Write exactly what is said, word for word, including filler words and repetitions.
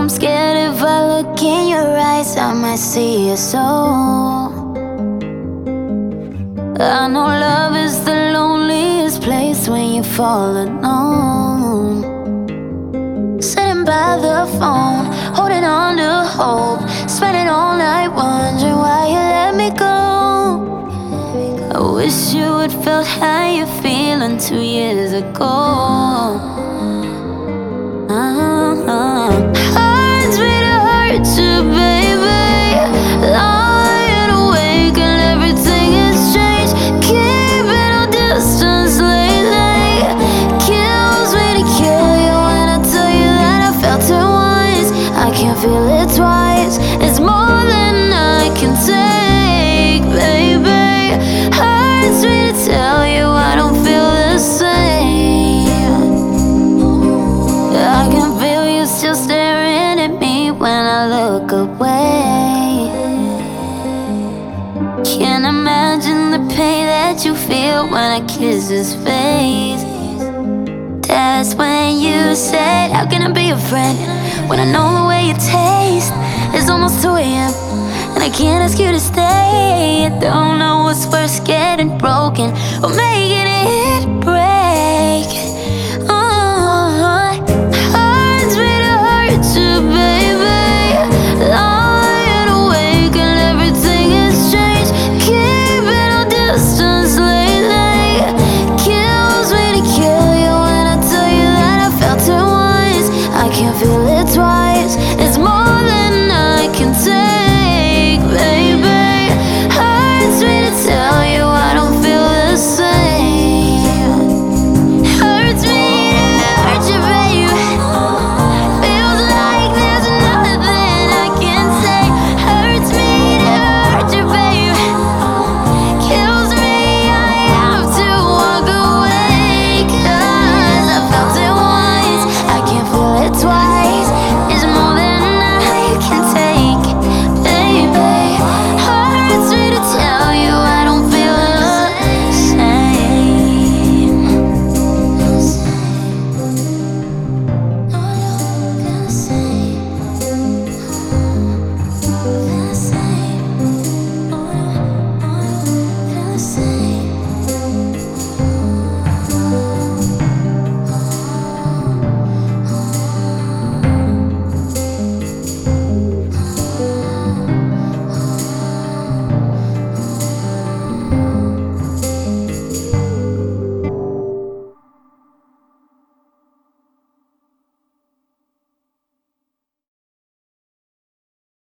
I'm scared if I look in your eyes, I might see your soul. I know love is the loneliest place when you fall alone. Sitting by the phone, holding on to hope, spending all night wondering why you let me go. I wish you had felt how you're feeling two years ago. Uh-huh. Hurts me to hurt you, baby. Lying awake and everything has changed. Keeping a distance lately kills me to kill you when I tell you that I felt it once. I can't feel it twice. It's more than I can take, baby. Hurts me to tell you I don't feel the same. I can feel you still staring at me when I look away. Can't imagine the pain that you feel when I kiss his face. That's when you said, how can I be a friend when I know the way you taste? It's almost two a m and I can't ask you to stay. I don't know what's worse, getting broken or maybe